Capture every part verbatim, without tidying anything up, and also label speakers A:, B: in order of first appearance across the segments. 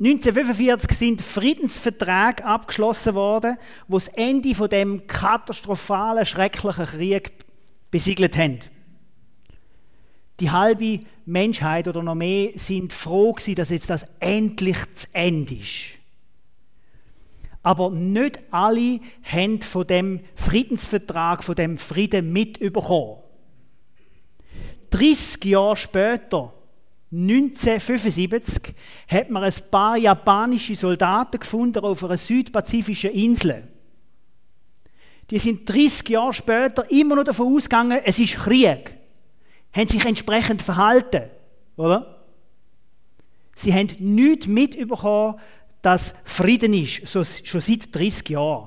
A: neunzehnhundertfünfundvierzig sind Friedensverträge abgeschlossen worden, die das Ende von dem katastrophalen, schrecklichen Krieg besiegelt haben. Die halbe Menschheit oder noch mehr sind froh gewesen, dass jetzt das endlich zu Ende ist. Aber nicht alle haben von dem Friedensvertrag, von dem Frieden mitbekommen. dreißig Jahre später, neunzehnhundertfünfundsiebzig, hat man ein paar japanische Soldaten gefunden auf einer südpazifischen Insel. Die sind dreißig Jahre später immer noch davon ausgegangen, es ist Krieg. Haben sich entsprechend verhalten, oder? Sie haben nichts mitbekommen, dass Frieden ist, so, schon seit dreißig Jahren.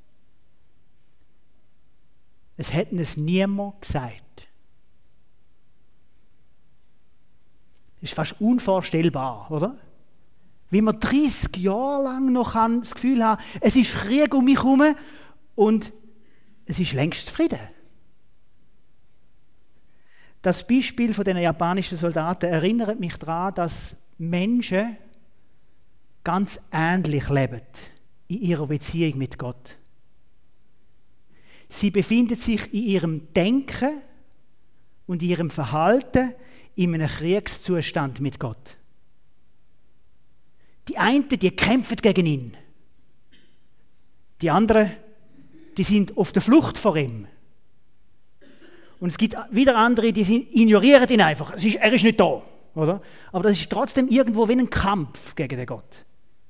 A: Es hat es niemand gesagt. Das ist fast unvorstellbar, oder? Wie man dreißig Jahre lang noch das Gefühl hat, es ist Krieg um mich herum und es ist längst Frieden. Das Beispiel von den japanischen Soldaten erinnert mich daran, dass Menschen ganz ähnlich leben in ihrer Beziehung mit Gott. Sie befinden sich in ihrem Denken und ihrem Verhalten in einem Kriegszustand mit Gott. Die einen, die kämpfen gegen ihn. Die anderen, die sind auf der Flucht vor ihm. Und es gibt wieder andere, die sind, ignorieren ihn einfach. Es ist, er ist nicht da, oder? Aber das ist trotzdem irgendwo wie ein Kampf gegen den Gott.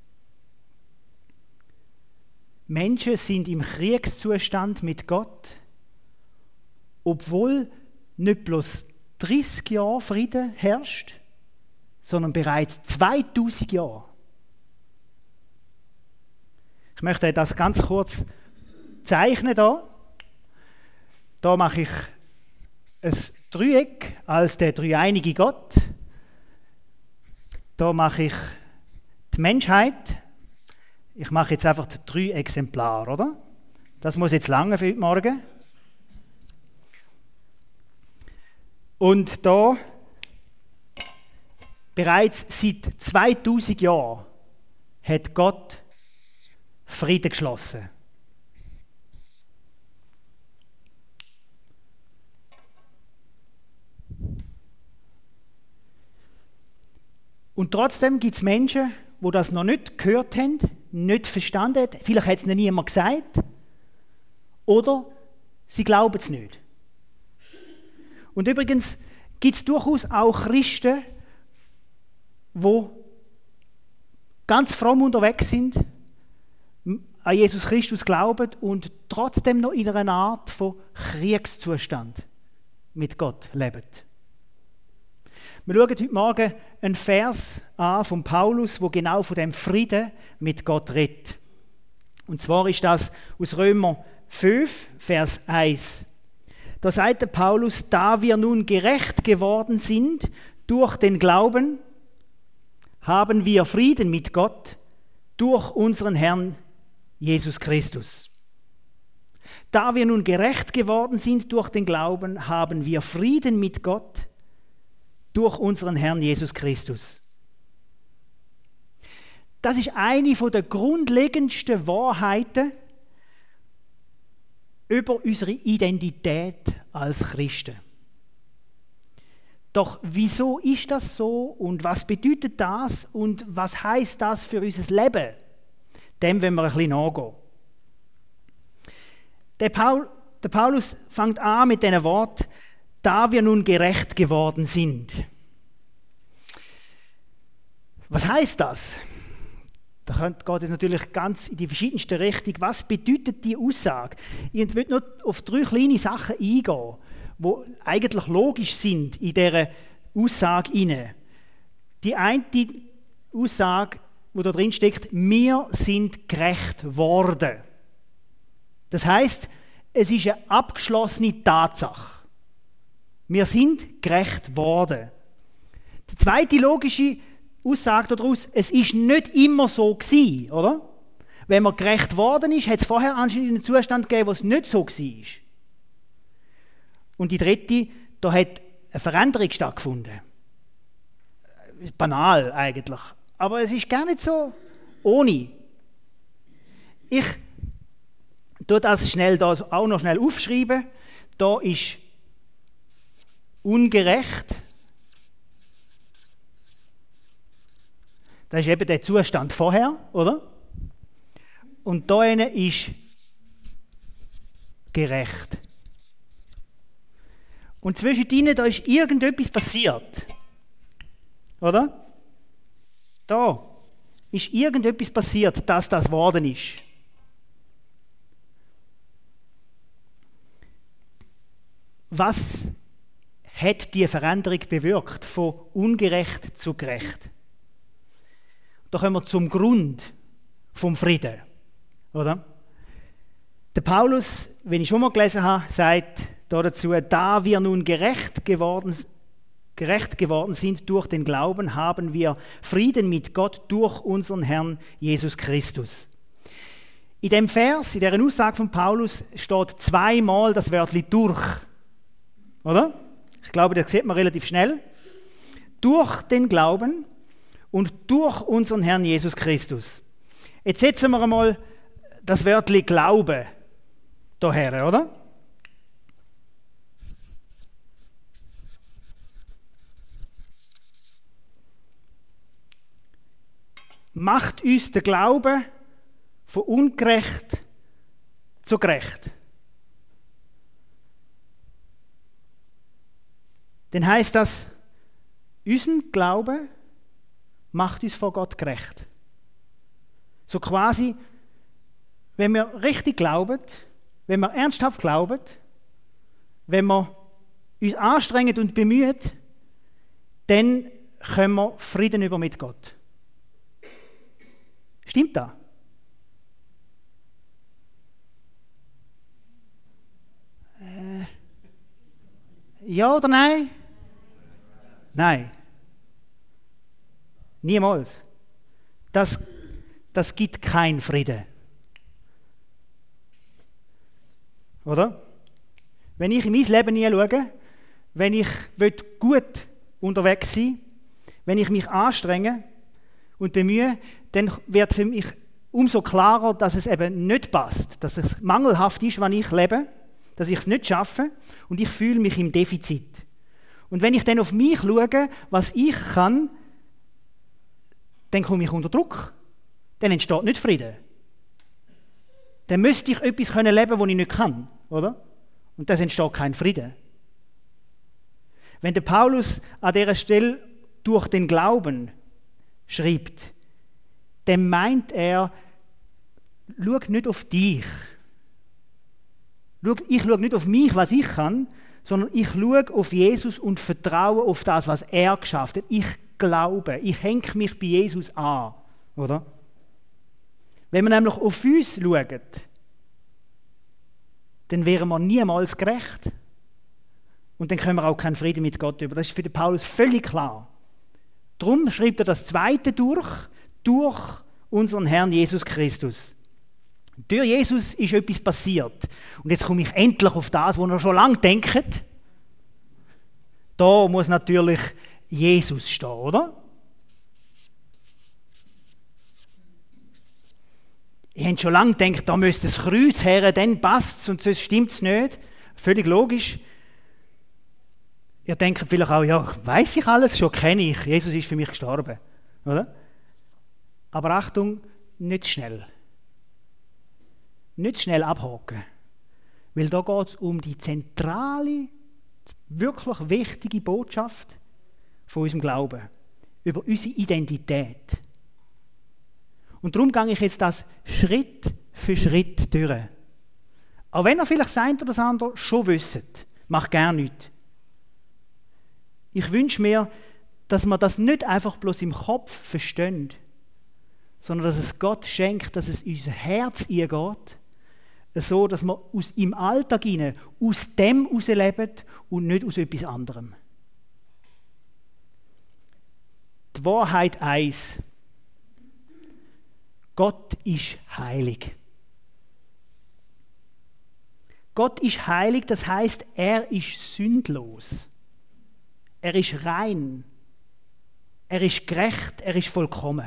A: Menschen sind im Kriegszustand mit Gott, obwohl nicht bloß dreißig Jahre Frieden herrscht, sondern bereits zweitausend Jahre. Ich möchte das ganz kurz zeichnen da. Da mache ich ein Dreieck als der dreieinige Gott. Da mache ich die Menschheit. Ich mache jetzt einfach drei Exemplare, oder? Das muss jetzt lange für heute Morgen. Und da bereits seit zweitausend Jahren hat Gott Frieden geschlossen. Und trotzdem gibt es Menschen, die das noch nicht gehört haben, nicht verstanden haben. Vielleicht hat es ihnen niemand gesagt. Oder sie glauben es nicht. Und übrigens gibt es durchaus auch Christen, die ganz fromm unterwegs sind, an Jesus Christus glauben und trotzdem noch in einer Art von Kriegszustand mit Gott leben. Wir schauen heute Morgen einen Vers an von Paulus, wo genau von dem Frieden mit Gott redet. Und zwar ist das aus Römer fünf, Vers eins. Da sagt der Paulus, da wir nun gerecht geworden sind durch den Glauben, haben wir Frieden mit Gott durch unseren Herrn Jesus Christus. Da wir nun gerecht geworden sind durch den Glauben, haben wir Frieden mit Gott durch unseren Herrn Jesus Christus. Das ist eine der grundlegendsten Wahrheiten über unsere Identität als Christen. Doch wieso ist das so und was bedeutet das und was heißt das für unser Leben? Dem wollen wir ein bisschen nachgehen. Der, Paul, der Paulus fängt an mit diesen Worten, da wir nun gerecht geworden sind. Was heißt das? Da geht es natürlich ganz in die verschiedensten Richtungen. Was bedeutet die Aussage? Ich will nur auf drei kleine Sachen eingehen, die eigentlich logisch sind in dieser Aussage hinein. Die eine Aussage, die da drin steckt, wir sind gerecht worden. Das heisst, es ist eine abgeschlossene Tatsache. Wir sind gerecht worden. Die zweite logische Aussage daraus, es ist nicht immer so gewesen, oder? Wenn man gerecht worden ist, hat es vorher anscheinend einen Zustand gegeben, wo es nicht so war. Und die dritte, da hat eine Veränderung stattgefunden. Banal eigentlich. Aber es ist gar nicht so ohne. Ich tue das schnell da auch noch schnell aufschreiben. Da ist ungerecht. Das ist eben der Zustand vorher, oder? Und da ist gerecht. Und zwischen ihnen, da ist irgendetwas passiert. Oder? Da ist irgendetwas passiert, dass das geworden ist. Was hat die Veränderung bewirkt, von ungerecht zu gerecht? Da kommen wir zum Grund vom Frieden. Oder? Der Paulus, wenn ich schon mal gelesen habe, sagt dazu, da wir nun gerecht geworden, gerecht geworden sind durch den Glauben, haben wir Frieden mit Gott durch unseren Herrn Jesus Christus. In dem Vers, in dieser Aussage von Paulus, steht zweimal das Wörtchen durch. Oder? Ich glaube, das sieht man relativ schnell. Durch den Glauben und durch unseren Herrn Jesus Christus. Jetzt setzen wir einmal das Wörtchen Glaube daher, oder? Macht uns der Glaube von ungerecht zu gerecht. Dann heisst das, unser Glaube macht uns vor Gott gerecht. So quasi, wenn wir richtig glauben, wenn wir ernsthaft glauben, wenn wir uns anstrengen und bemühen, dann können wir Frieden über mit Gott. Stimmt das? Äh, ja oder nein? Nein. Niemals. Das, das gibt keinen Frieden. Oder? Wenn ich in mein Leben hinschaue, wenn ich gut unterwegs sein will, wenn ich mich anstrenge und bemühe, dann wird für mich umso klarer, dass es eben nicht passt, dass es mangelhaft ist, wenn ich lebe, dass ich es nicht schaffe und ich fühle mich im Defizit. Und wenn ich dann auf mich schaue, was ich kann, dann komme ich unter Druck. Dann entsteht nicht Frieden. Dann müsste ich etwas leben können, was ich nicht kann, oder? Und das entsteht kein Frieden. Wenn der Paulus an dieser Stelle durch den Glauben schreibt, dann meint er, schau nicht auf dich. Ich schaue nicht auf mich, was ich kann, sondern ich schaue auf Jesus und vertraue auf das, was er geschafft hat. Ich glaube, ich hänge mich bei Jesus an. Oder? Wenn wir nämlich auf uns schauen, dann wären wir niemals gerecht. Und dann können wir auch keinen Frieden mit Gott über. Das ist für den Paulus völlig klar. Darum schreibt er das Zweite durch, durch unseren Herrn Jesus Christus. Durch Jesus ist etwas passiert. Und jetzt komme ich endlich auf das, wo ihr schon lange denkt. Da muss natürlich Jesus stehen, oder? Ihr habt schon lange gedacht, da müsste das Kreuz her, dann passt es und sonst stimmt es nicht. Völlig logisch. Ihr denkt vielleicht auch, ja, weiss ich alles, schon kenne ich. Jesus ist für mich gestorben. Oder? Aber Achtung, nicht schnell. Nicht schnell abhaken. Weil da geht es um die zentrale, wirklich wichtige Botschaft von unserem Glauben. Über unsere Identität. Und darum gehe ich jetzt das Schritt für Schritt durch. Auch wenn ihr vielleicht das eine oder das andere schon wisst, macht gerne nichts. Ich wünsche mir, dass wir das nicht einfach bloß im Kopf verstehen, sondern dass es Gott schenkt, dass es in unser Herz eingeht, so dass wir aus im Alltag hinein, aus dem herausleben und nicht aus etwas anderem. Die Wahrheit eins. Gott ist heilig. Gott ist heilig, das heißt, er ist sündlos. Er ist rein. er ist gerecht, er ist vollkommen.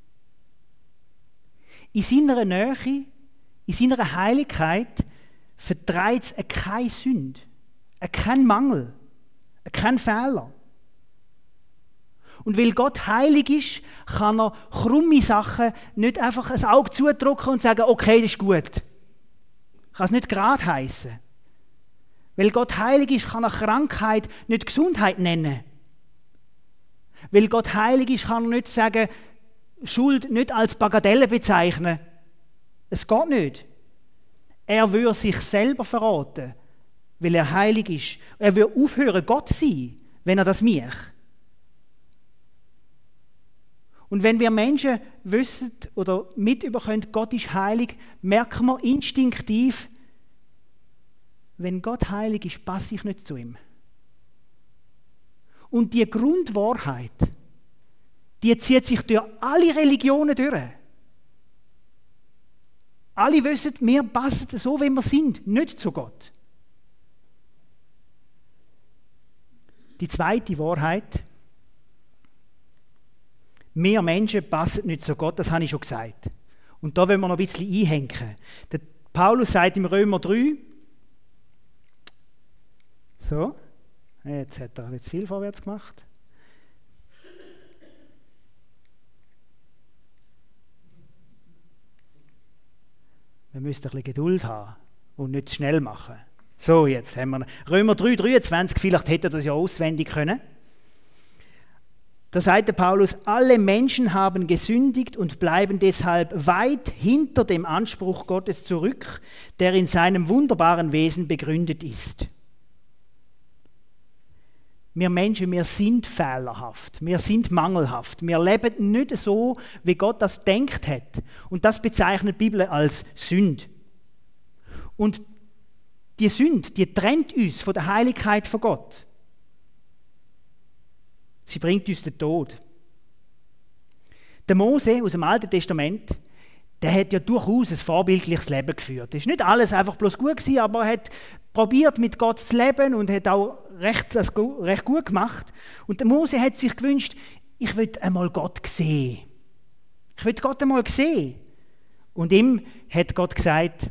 A: In seiner Nähe, in seiner Heiligkeit vertreibt es keine Sünde, keinen Mangel, keinen Fehler. Und weil Gott heilig ist, kann er krumme Sachen nicht einfach ein Auge zudrücken und sagen, okay, das ist gut. Kann es nicht gerade heissen. Weil Gott heilig ist, kann er Krankheit nicht Gesundheit nennen. Weil Gott heilig ist, kann er nicht sagen, Schuld nicht als Bagatelle bezeichnen. Es geht nicht. Er würde sich selber verraten, weil er heilig ist. Er würde aufhören, Gott zu sein, wenn er das macht. Und wenn wir Menschen wissen oder mitüberkommen, Gott ist heilig, merken wir instinktiv, wenn Gott heilig ist, passe ich nicht zu ihm. Und die Grundwahrheit, die zieht sich durch alle Religionen durch. Alle wissen, wir passen so, wie wir sind, nicht zu Gott. Die zweite Wahrheit, wir Menschen passen nicht zu Gott, das habe ich schon gesagt. Und da wollen wir noch ein bisschen einhängen. Der Paulus sagt im Römer drei, so, jetzt hat er jetzt viel vorwärts gemacht. Wir müssen ein bisschen Geduld haben und nicht zu schnell machen. So, jetzt haben wir Römer drei, dreiundzwanzig, vielleicht hätte er das ja auswendig können. Da sagt der Paulus, alle Menschen haben gesündigt und bleiben deshalb weit hinter dem Anspruch Gottes zurück, der in seinem wunderbaren Wesen begründet ist. Wir Menschen, wir sind fehlerhaft, wir sind mangelhaft, wir leben nicht so, wie Gott das denkt hat. Und das bezeichnet die Bibel als Sünde. Und die Sünde, die trennt uns von der Heiligkeit von Gott. Sie bringt uns den Tod. Der Mose aus dem Alten Testament, der hat ja durchaus ein vorbildliches Leben geführt. Es war nicht alles einfach bloß gut gewesen, aber er hat probiert, mit Gott zu leben und hat auch recht, das recht gut gemacht. Und der Mose hat sich gewünscht, ich will einmal Gott sehen. Ich will Gott einmal sehen. Und ihm hat Gott gesagt,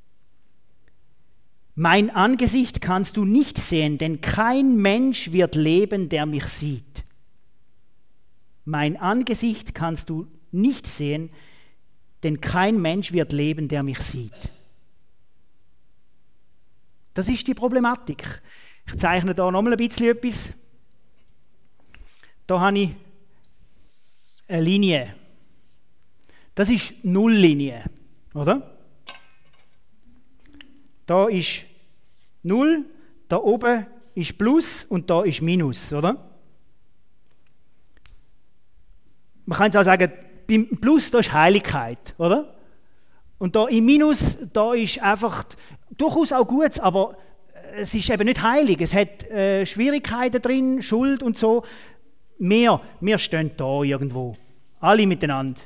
A: mein Angesicht kannst du nicht sehen, denn kein Mensch wird leben, der mich sieht. Mein Angesicht kannst du nicht sehen, denn kein Mensch wird leben, der mich sieht. Das ist die Problematik. Ich zeichne da nochmal ein bisschen etwas. Da habe ich eine Linie. Das ist Nulllinie, oder? Da ist Null, da oben ist Plus und da ist Minus, oder? Man kann jetzt auch sagen, beim Plus da ist Heiligkeit, oder? Und da im Minus, da ist einfach durchaus auch gut, aber es ist eben nicht heilig. Es hat äh, Schwierigkeiten drin, Schuld und so. Wir, wir stehen da irgendwo, alle miteinander.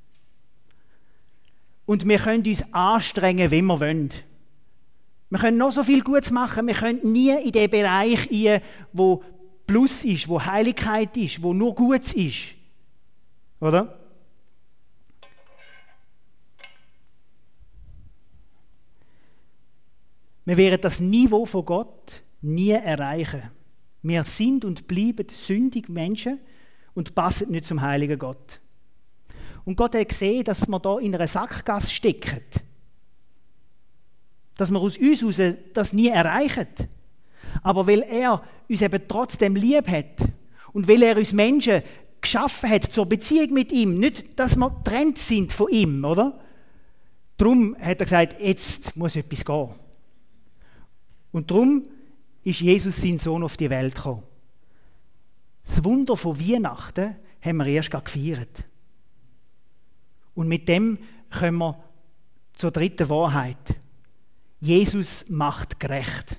A: Und wir können uns anstrengen, wie wir wollen. Wir können noch so viel Gutes machen, wir können nie in den Bereich rein, wo Plus ist, wo Heiligkeit ist, wo nur Gutes ist. Oder? Wir werden das Niveau von Gott nie erreichen. Wir sind und bleiben sündige Menschen und passen nicht zum heiligen Gott. Und Gott hat gesehen, dass wir da in einer Sackgasse stecken. Dass wir aus uns heraus das nie erreichen. Aber weil er uns eben trotzdem lieb hat und weil er uns Menschen geschaffen hat zur Beziehung mit ihm, nicht, dass wir getrennt sind von ihm, oder? Darum hat er gesagt, jetzt muss etwas gehen. Und darum ist Jesus, sein Sohn, auf die Welt gekommen. Das Wunder von Weihnachten haben wir erst gefeiert. Und mit dem kommen wir zur dritten Wahrheit. Jesus macht gerecht.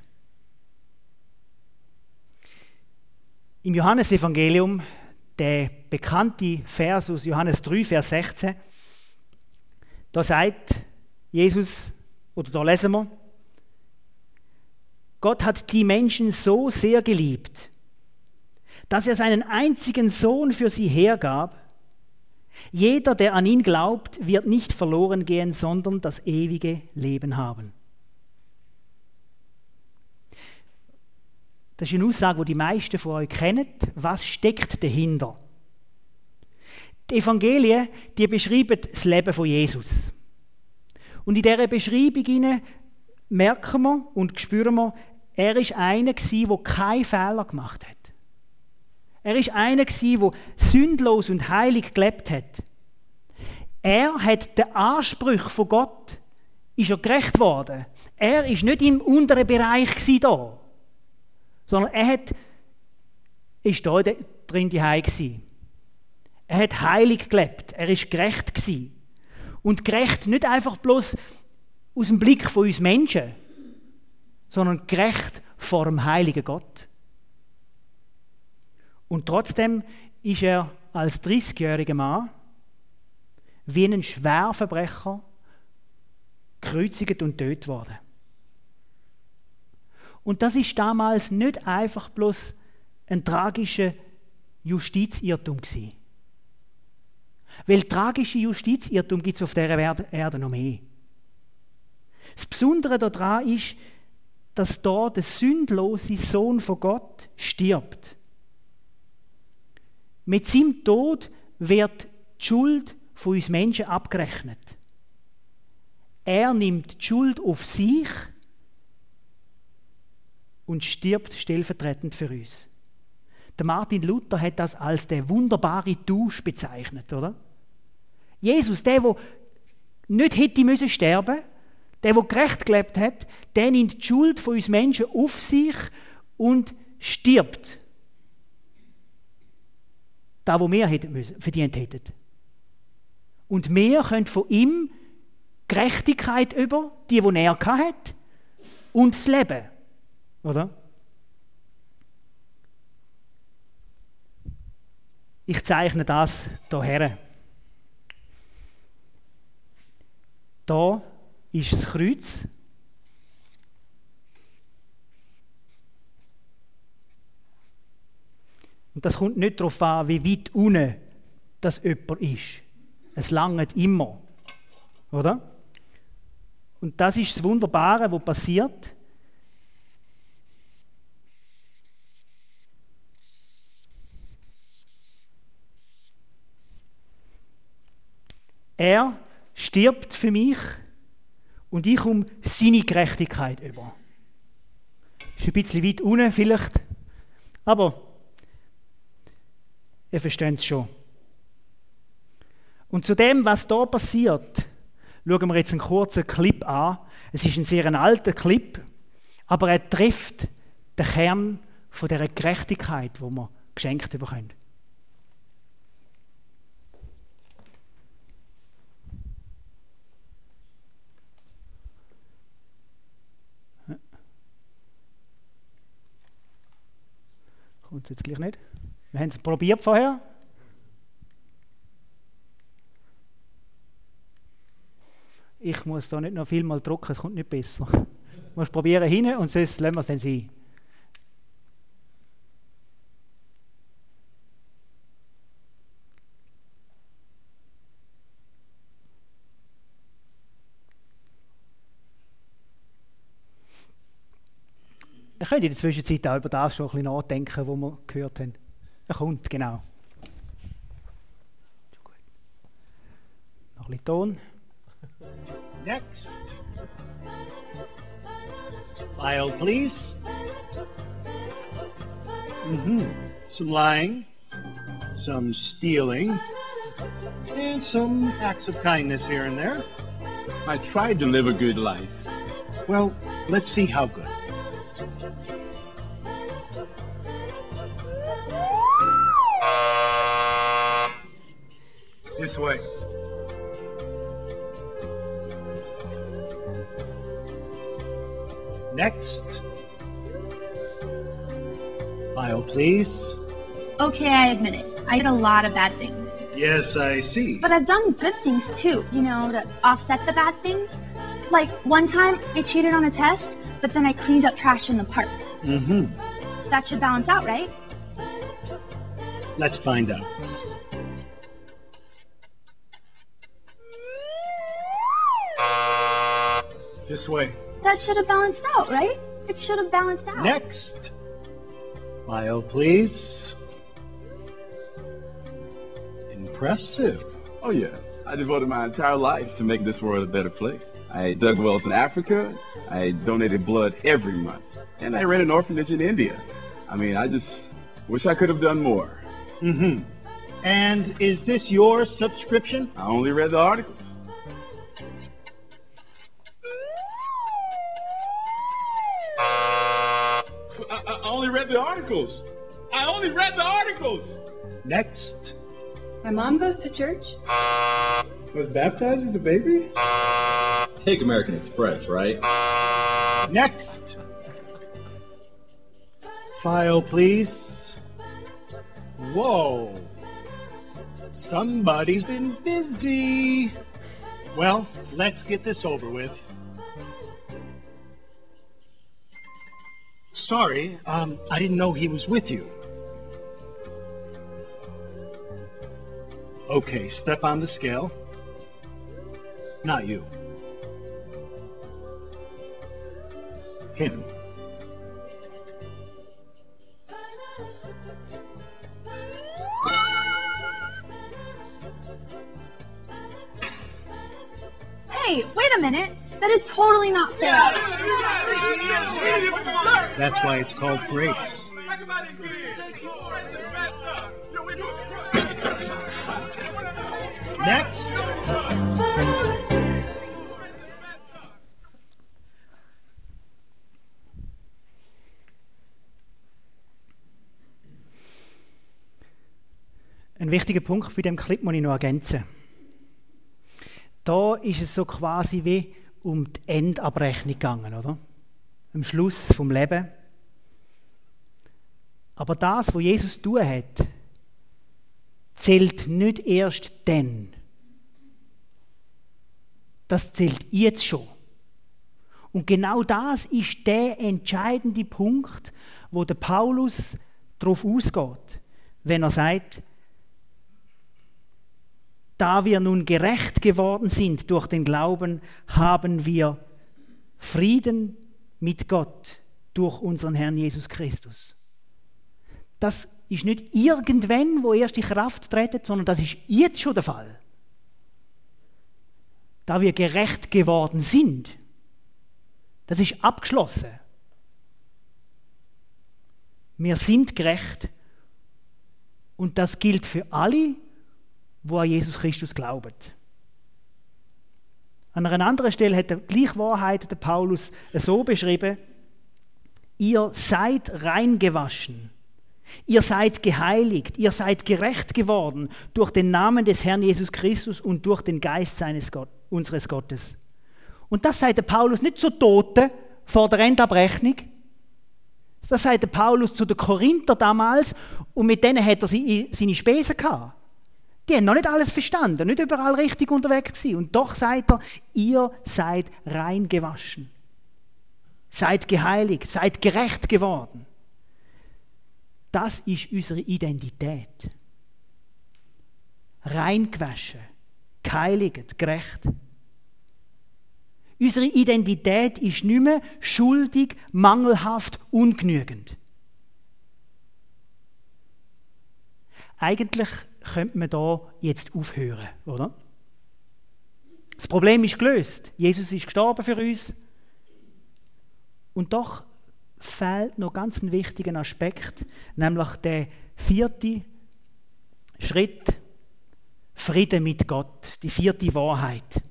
A: Im Johannesevangelium, der bekannte Vers aus Johannes drei, Vers sechzehn, da sagt Jesus, oder da lesen wir, Gott hat die Menschen so sehr geliebt, dass er seinen einzigen Sohn für sie hergab. Jeder, der an ihn glaubt, wird nicht verloren gehen, sondern das ewige Leben haben. Das ist eine Aussage, die die meisten von euch kennen. Was steckt dahinter? Die Evangelien, die beschreiben das Leben von Jesus. Und in dieser Beschreibung merken wir und spüren wir, er war einer, der keinen Fehler gemacht hat. Er war einer, der sündlos und heilig gelebt hat. Er hat den Ansprüchen von Gott ist er gerecht worden. Er war nicht im unteren Bereich da, sondern er hat, ist da drin daheim gsi. Er hat heilig gelebt. Er war gerecht gsi. Und gerecht nicht einfach bloß aus dem Blick von uns Menschen, sondern gerecht vor dem heiligen Gott. Und trotzdem ist er als dreißigjähriger Mann wie ein Schwerverbrecher gekreuzigt und tötet worden. Und das ist damals nicht einfach bloß ein tragischer Justizirrtum gewesen. Weil tragische Justizirrtum gibt es auf dieser Erde noch mehr. Das Besondere daran ist, dass da der sündlose Sohn von Gott stirbt. Mit seinem Tod wird die Schuld von uns Menschen abgerechnet. Er nimmt die Schuld auf sich und stirbt stellvertretend für uns. Der Martin Luther hat das als den wunderbaren Tausch bezeichnet, oder? Jesus, der, der nicht hätte müssen sterben, der, der gerecht gelebt hat, der nimmt die Schuld von uns Menschen auf sich und stirbt. Da, wo wir hätten müssen, verdient hätten. Und wir können von ihm Gerechtigkeit über, die, die er hatte, und das Leben. Oder? Ich zeichne das hierher. Da ist das Kreuz. Und das kommt nicht darauf an, wie weit unten das jemand ist. Es langt immer. Oder? Und das ist das Wunderbare, was passiert. Er stirbt für mich und ich komme seine Gerechtigkeit über. Ist ein bisschen weit unten vielleicht, aber ihr versteht es schon. Und zu dem, was da passiert, schauen wir jetzt einen kurzen Clip an. Es ist ein sehr alter Clip, aber er trifft den Kern von dieser Gerechtigkeit, die wir geschenkt bekommen. Kommt es jetzt gleich nicht? Wir haben es probiert vorher. Ich muss da nicht noch viel mal drucken, es kommt nicht besser. Du musst probieren hin und sonst lassen wir es dann sein. Ich könnte in der Zwischenzeit auch über das schon ein bisschen nachdenken, was wir gehört haben. Er kommt, genau. Noch ein bisschen Ton.
B: Next. File, please. Mm-hmm. Some lying, some stealing, and some acts of kindness here and there.
C: I tried to live a good life.
B: Well, let's see how good. This way. Next. File, please.
D: Okay, I admit it. I did a lot of bad things.
B: Yes, I see.
D: But I've done good things too, you know, to offset the bad things. Like, one time I cheated on a test, but then I cleaned up trash in the park.
B: Mm-hmm.
D: That should balance out, right?
B: Let's find out. This way.
D: That should have balanced out, right? It should have balanced out.
B: Next. File, please. Impressive.
C: Oh, yeah. I devoted my entire life to make this world a better place. I dug wells in Africa. I donated blood every month. And I ran an orphanage in India. I mean, I just wish I could have done more.
B: Mm-hmm. And is this your subscription?
C: I only read the articles. I, I only read the articles. I only read the articles.
B: Next.
E: My mom goes to church.
F: Was baptized as a baby?
G: Take American Express, right?
B: Next. File, please. Whoa. Somebody's been busy. Well, let's get this over with. Sorry, um, I didn't know he was with you. Okay, step on the scale. Not you. Him.
D: Hey, wait a minute. That is totally not fair.
B: That's why it's called grace. Next.
A: Ein wichtiger Punkt bei dem Clip muss ich noch ergänzen. Da ist es so quasi wie um die Endabrechnung gegangen, oder? Am Schluss vom Leben. Aber das, was Jesus tun hat, zählt nicht erst dann. Das zählt jetzt schon. Und genau das ist der entscheidende Punkt, wo der Paulus darauf ausgeht, wenn er sagt, da wir nun gerecht geworden sind durch den Glauben, haben wir Frieden mit Gott durch unseren Herrn Jesus Christus. Das ist nicht irgendwann, wo erst die Kraft tritt, sondern das ist jetzt schon der Fall. Da wir gerecht geworden sind, das ist abgeschlossen. Wir sind gerecht und das gilt für alle, die an Jesus Christus glauben. An einer anderen Stelle hat die gleiche Wahrheit der Paulus so beschrieben: Ihr seid rein gewaschen, ihr seid geheiligt, ihr seid gerecht geworden durch den Namen des Herrn Jesus Christus und durch den Geist seines Gott, unseres Gottes. Und das sagt der Paulus nicht zu Toten vor der Endabrechnung. Das sagt der Paulus zu den Korinther damals und mit denen hat er seine Spesen gehabt. Die haben noch nicht alles verstanden, nicht überall richtig unterwegs gewesen. Und doch sagt er, ihr seid rein gewaschen. Seid geheiligt, seid gerecht geworden. Das ist unsere Identität. Rein gewaschen, geheiligt, gerecht. Unsere Identität ist nicht mehr schuldig, mangelhaft, ungenügend. Eigentlich könnte man da jetzt aufhören, oder? Das Problem ist gelöst. Jesus ist gestorben für uns. Und doch fehlt noch ganz ein wichtiger Aspekt, nämlich der vierte Schritt, Frieden mit Gott, die vierte Wahrheit.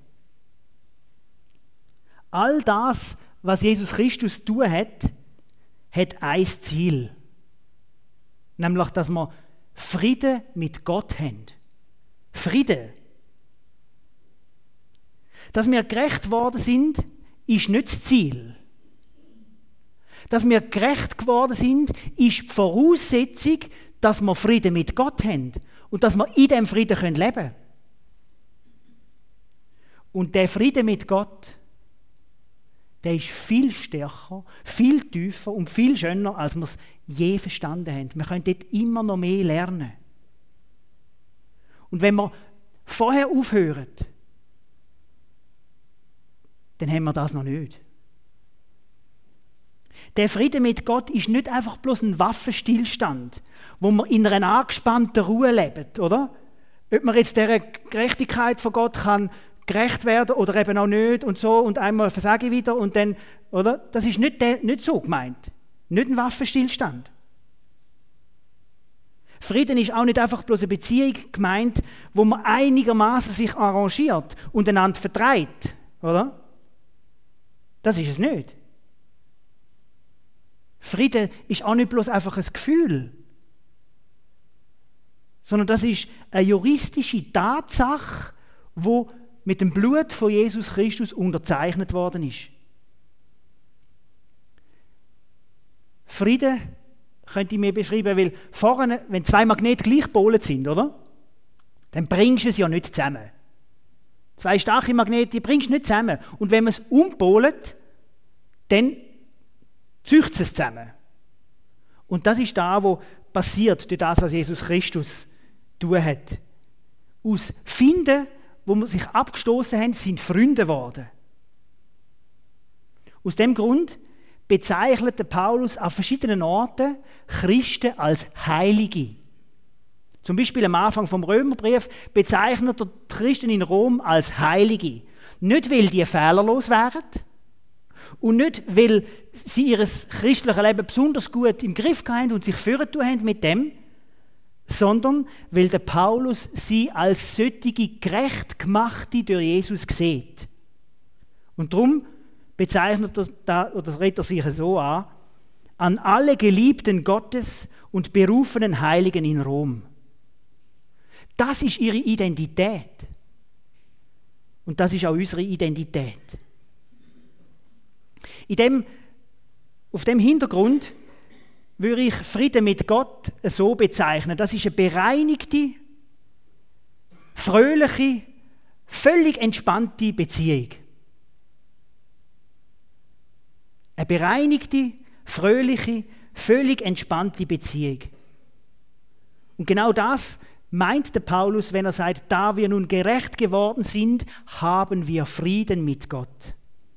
A: All das, was Jesus Christus tun hat, hat ein Ziel. Nämlich, dass wir Frieden mit Gott haben. Frieden. Dass wir gerecht geworden sind, ist nicht das Ziel. Dass wir gerecht geworden sind, ist die Voraussetzung, dass wir Frieden mit Gott haben und dass wir in diesem Frieden leben können. Und der Frieden mit Gott, der ist viel stärker, viel tiefer und viel schöner, als wir es je verstanden haben. Wir können dort immer noch mehr lernen. Und wenn wir vorher aufhören, dann haben wir das noch nicht. Der Friede mit Gott ist nicht einfach bloß ein Waffenstillstand, wo wir in einer angespannten Ruhe leben, oder? Ob man jetzt dieser Gerechtigkeit von Gott kann gerecht werden oder eben auch nicht und so und einmal versage ich wieder und dann, oder? Das ist nicht, der, nicht so gemeint. Nicht ein Waffenstillstand. Frieden ist auch nicht einfach bloß eine Beziehung gemeint, wo man einigermaßen sich arrangiert und einander vertreibt, oder? Das ist es nicht. Frieden ist auch nicht bloß einfach ein Gefühl, sondern das ist eine juristische Tatsache, die mit dem Blut von Jesus Christus unterzeichnet worden ist. Frieden könnte ich mir beschreiben, weil vorne, wenn zwei Magnete gleich gepolt sind, oder? Dann bringst du es ja nicht zusammen. Zwei starke Magnete, die bringst du nicht zusammen. Und wenn man es umpolt, dann züchtet es zusammen. Und das ist da, was passiert durch das, was Jesus Christus tun hat. Aus Finden, wo man sich abgestoßen haben, sind Freunde geworden. Aus dem Grund bezeichnete Paulus an verschiedenen Orten Christen als Heilige. Zum Beispiel am Anfang vom Römerbrief bezeichnet er die Christen in Rom als Heilige. Nicht, weil die fehlerlos wären und nicht, weil sie ihr christliches Leben besonders gut im Griff haben und sich führen haben mit dem, sondern weil der Paulus sie als solche gerecht gemachte durch Jesus sieht. Und darum bezeichnet er da, oder redet er sich so an, an alle Geliebten Gottes und berufenen Heiligen in Rom. Das ist ihre Identität. Und das ist auch unsere Identität. In dem, auf dem Hintergrund würde ich Frieden mit Gott so bezeichnen. Das ist eine bereinigte, fröhliche, völlig entspannte Beziehung. Eine bereinigte, fröhliche, völlig entspannte Beziehung. Und genau das meint der Paulus, wenn er sagt, da wir nun gerecht geworden sind, haben wir Frieden mit Gott.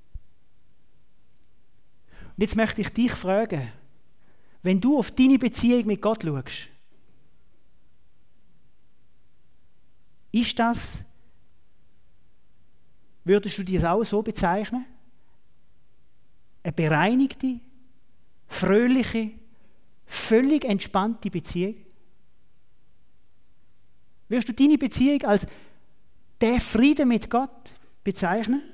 A: Und jetzt möchte ich dich fragen, wenn du auf deine Beziehung mit Gott schaust, ist das, würdest du das auch so bezeichnen? Eine bereinigte, fröhliche, völlig entspannte Beziehung? Wirst du deine Beziehung als der Frieden mit Gott bezeichnen?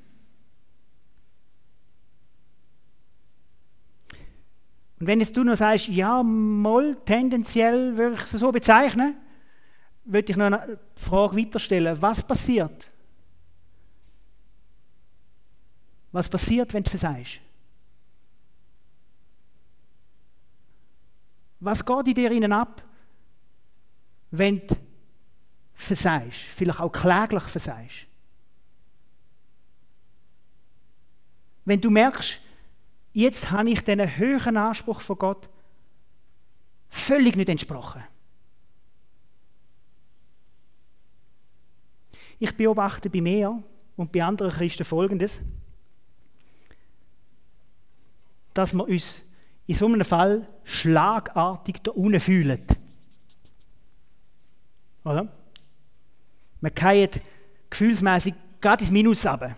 A: Und wenn jetzt du noch sagst, ja, mal tendenziell würde ich es so bezeichnen, würde ich noch eine Frage weiterstellen. Was passiert? Was passiert, wenn du versagst? Was geht in dir innen ab, wenn du versagst? Vielleicht auch kläglich versagst? Wenn du merkst, jetzt habe ich diesen höheren Anspruch von Gott völlig nicht entsprochen. Ich beobachte bei mir und bei anderen Christen Folgendes, dass wir uns in so einem Fall schlagartig da unten fühlen. Oder? Man geht gefühlsmäßig gerade ins Minus runter.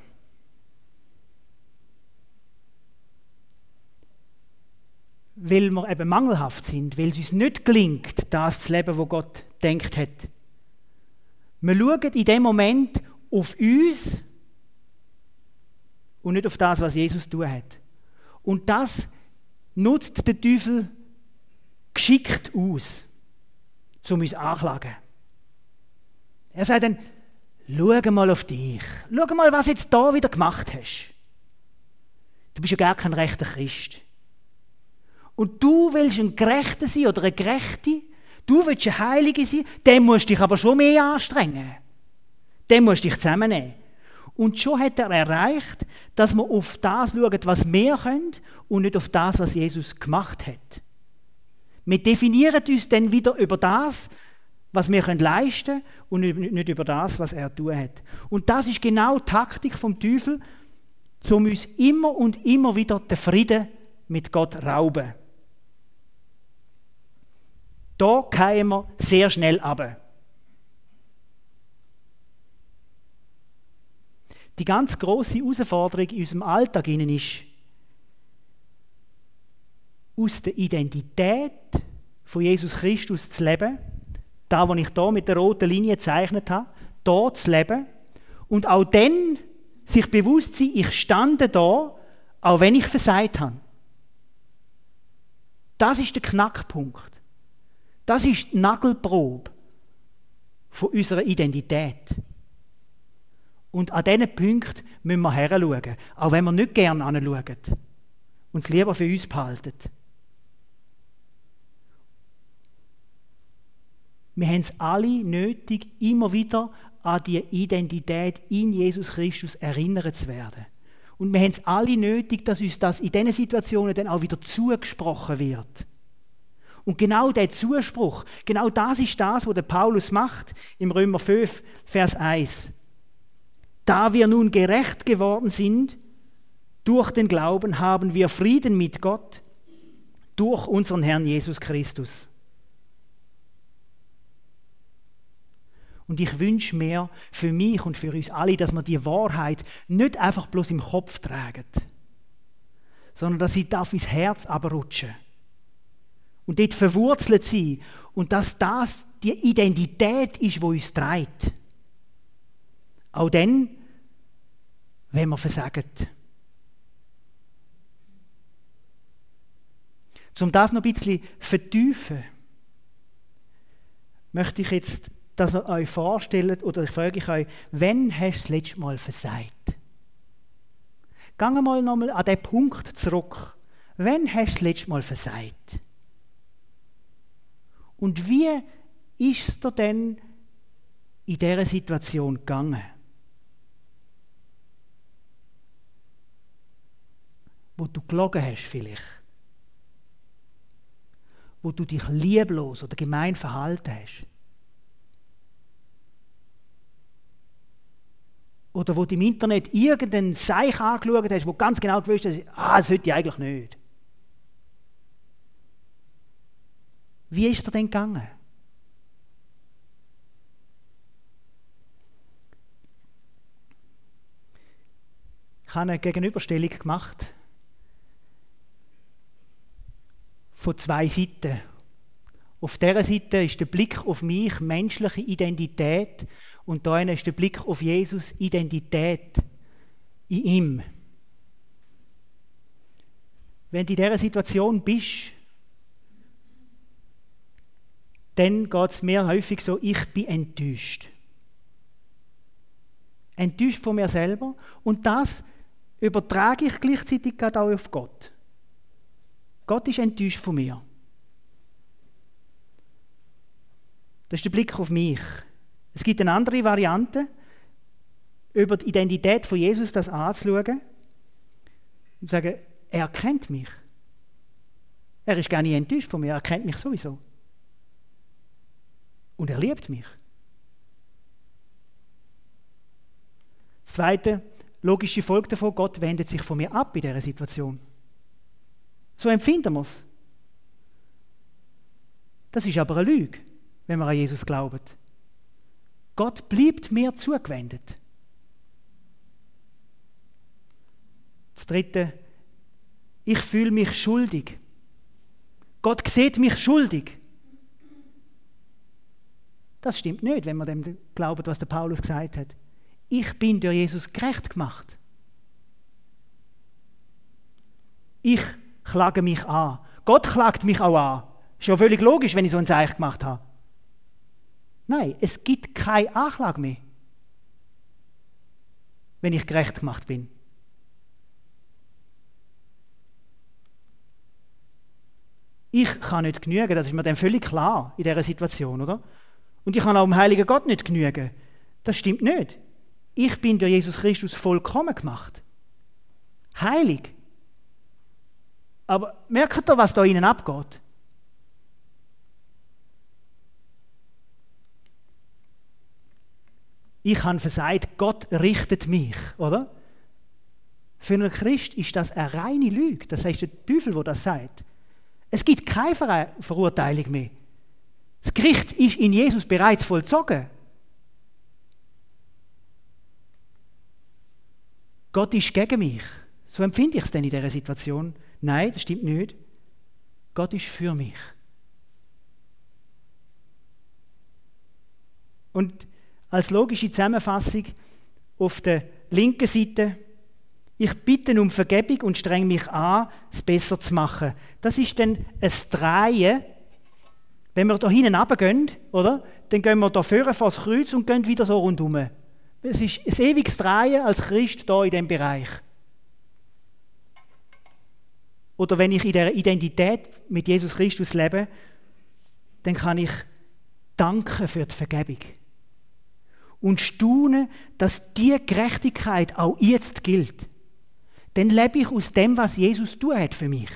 A: Weil wir eben mangelhaft sind, weil es uns nicht gelingt, das zu leben, was Gott gedacht hat. Wir schauen in dem Moment auf uns und nicht auf das, was Jesus tun hat. Und das nutzt der Teufel geschickt aus, um uns anzuklagen. Er sagt dann, schau mal auf dich. Schau mal, was du jetzt da wieder gemacht hast. Du bist ja gar kein rechter Christ. Und du willst ein Gerechter sein oder eine Gerechte, du willst eine Heilige sein, dann musst du dich aber schon mehr anstrengen. Dann musst du dich zusammennehmen. Und schon hat er erreicht, dass wir auf das schauen, was wir können und nicht auf das, was Jesus gemacht hat. Wir definieren uns dann wieder über das, was wir leisten können und nicht über das, was er tun hat. Und das ist genau die Taktik vom Teufel, um uns immer und immer wieder den Frieden mit Gott zu rauben. Da fallen wir sehr schnell runter. Die ganz grosse Herausforderung in unserem Alltag ist, aus der Identität von Jesus Christus zu leben, da, was ich hier mit der roten Linie gezeichnet habe, da zu leben und auch dann sich bewusst sein, ich stande da, auch wenn ich versagt habe. Das ist der Knackpunkt. Das ist die Nagelprobe von unserer Identität. Und an diesen Punkt müssen wir heranschauen, auch wenn wir nicht gerne hinschauen und es lieber für uns behalten. Wir haben es alle nötig, immer wieder an die Identität in Jesus Christus erinnert zu werden. Und wir haben es alle nötig, dass uns das in diesen Situationen dann auch wieder zugesprochen wird. Und genau der Zuspruch, genau das ist das, was der Paulus macht im Römer fünf, Vers eins. Da wir nun gerecht geworden sind, durch den Glauben haben wir Frieden mit Gott, durch unseren Herrn Jesus Christus. Und ich wünsche mir für mich und für uns alle, dass wir die Wahrheit nicht einfach bloß im Kopf tragen, sondern dass sie darf ins Herz abrutschen und dort verwurzelt sein und dass das die Identität ist, die uns trägt. Auch dann, wenn wir versagen. Um das noch ein bisschen vertiefen, möchte ich jetzt, dass ihr euch vorstellt, oder ich frage euch, wann hast du das letzte Mal versagt? Gehen mal nochmal an diesen Punkt zurück. Wann hast du das letzte Mal versagt? Und wie ist es dir denn in dieser Situation gegangen? Wo du gelogen hast vielleicht. Wo du dich lieblos oder gemein verhalten hast. Oder wo du im Internet irgendeinen Seich angeschaut hast, wo du ganz genau gewusst hast, ah, das sollte ich eigentlich nicht. Wie ist es dir denn gegangen? Ich habe eine Gegenüberstellung gemacht von zwei Seiten. Auf dieser Seite ist der Blick auf mich, menschliche Identität, und da ist der Blick auf Jesus, Identität in ihm. Wenn du in dieser Situation bist, dann geht es mir häufig so, ich bin enttäuscht. Enttäuscht von mir selber, und das übertrage ich gleichzeitig gerade auch auf Gott. Gott ist enttäuscht von mir. Das ist der Blick auf mich. Es gibt eine andere Variante, über die Identität von Jesus das anzuschauen und zu sagen, er kennt mich. Er ist gar nicht enttäuscht von mir, er kennt mich sowieso. Und er liebt mich. Das zweite, logische Folge davon, Gott wendet sich von mir ab in dieser Situation. So empfinden wir es. Das ist aber eine Lüge, wenn wir an Jesus glauben. Gott bleibt mir zugewendet. Das dritte, ich fühle mich schuldig. Gott sieht mich schuldig. Das stimmt nicht, wenn man dem glaubt, was der Paulus gesagt hat. Ich bin durch Jesus gerecht gemacht. Ich klage mich an. Gott klagt mich auch an. Ist ja völlig logisch, wenn ich so ein Zeichen gemacht habe. Nein, es gibt keine Anklage mehr, wenn ich gerecht gemacht bin. Ich kann nicht genügen, das ist mir dann völlig klar in dieser Situation, oder? Und ich kann auch dem heiligen Gott nicht genügen. Das stimmt nicht. Ich bin durch Jesus Christus vollkommen gemacht. Heilig. Aber merkt ihr, was da innen abgeht? ich habe versagt, Gott richtet mich, oder? Für einen Christ ist das eine reine Lüge. Das heißt, der Teufel, der das sagt. Es gibt keine Ver- Verurteilung mehr. Das Gericht ist in Jesus bereits vollzogen. Gott ist gegen mich. So empfinde ich es denn in dieser Situation. Nein, das stimmt nicht. Gott ist für mich. Und als logische Zusammenfassung auf der linken Seite: Ich bitte um Vergebung und strenge mich an, es besser zu machen. Das ist dann ein Drehen. Wenn wir hier hinten runtergehen, oder? Dann gehen wir hier vorne vor das Kreuz und gehen wieder so rundherum. Es ist ein ewiges Drehen als Christ hier in diesem Bereich. Oder wenn ich in dieser Identität mit Jesus Christus lebe, dann kann ich danken für die Vergebung. Und staunen, dass diese Gerechtigkeit auch jetzt gilt. Dann lebe ich aus dem, was Jesus tun hat für mich.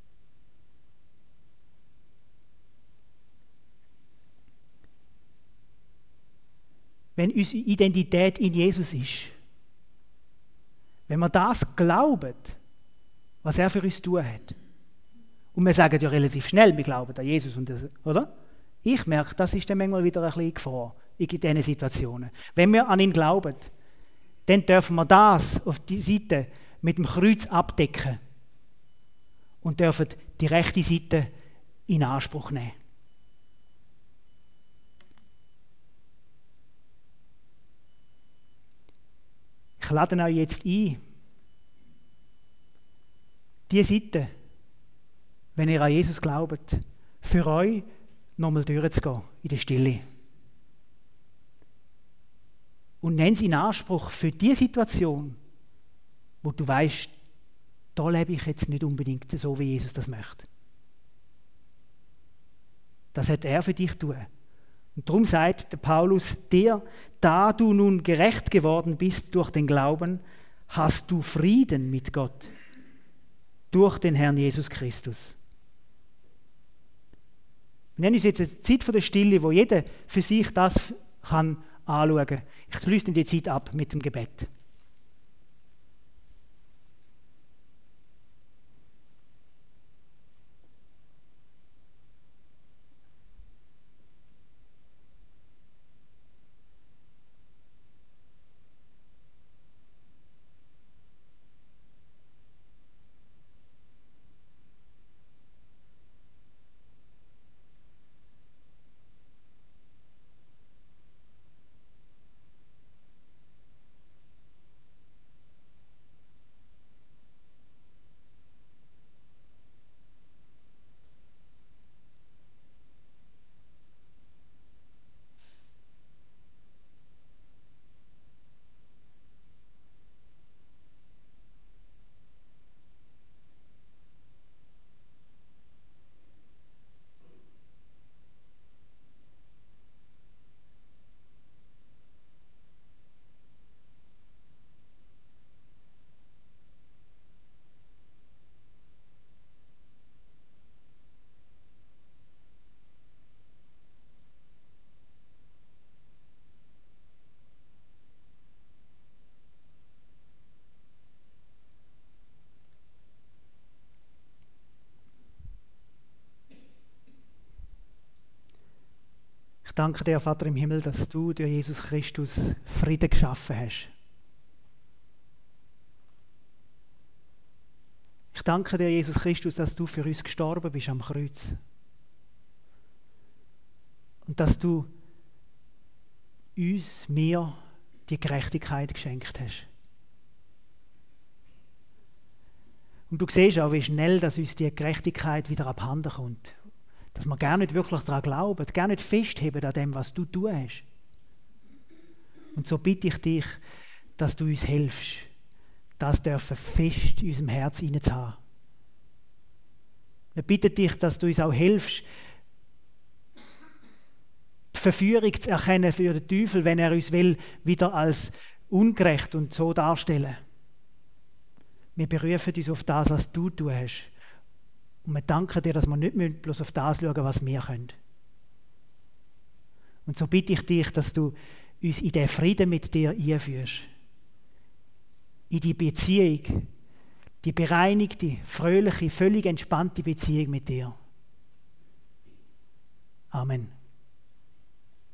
A: Wenn unsere Identität in Jesus ist, wenn wir das glauben, was er für uns tun hat, und wir sagen ja relativ schnell, wir glauben an Jesus, und das, oder? Ich merke, das ist dann manchmal wieder ein bisschen Gefahr in diesen Situationen. Wenn wir an ihn glauben, dann dürfen wir das auf die Seite mit dem Kreuz abdecken und dürfen die rechte Seite in Anspruch nehmen. Ich lade euch jetzt ein, diese Seite, wenn ihr an Jesus glaubt, für euch nochmal durchzugehen in der Stille. Und nimm es in Anspruch für die Situation, wo du weißt, da lebe ich jetzt nicht unbedingt so, wie Jesus das möchte. Das hat er für dich tun. Und darum sagt der Paulus dir, da du nun gerecht geworden bist durch den Glauben, hast du Frieden mit Gott durch den Herrn Jesus Christus. Wir nennen uns jetzt eine Zeit von der Stille, wo jeder für sich das kann anschauen kann. Ich schließe die Zeit ab mit dem Gebet. Ich danke dir, Vater im Himmel, dass du durch Jesus Christus Frieden geschaffen hast. Ich danke dir, Jesus Christus, dass du für uns gestorben bist am Kreuz. Und dass du uns, mir, die Gerechtigkeit geschenkt hast. Und du siehst auch, wie schnell dass uns die Gerechtigkeit wieder abhanden kommt. Dass wir gar nicht wirklich daran glauben, gar nicht festheben an dem, was du tun hast. Und so bitte ich dich, dass du uns hilfst, das dürfen fest in unserem Herz hineinzuhaben. Wir bitten dich, dass du uns auch hilfst, die Verführung zu erkennen für den Teufel, wenn er uns will, wieder als ungerecht und so darstellen. Wir berufen uns auf das, was du tun hast. Und wir danken dir, dass wir nicht bloß auf das schauen, was wir können. Und so bitte ich dich, dass du uns in den Frieden mit dir einführst. In die Beziehung, die bereinigte, fröhliche, völlig entspannte Beziehung mit dir. Amen.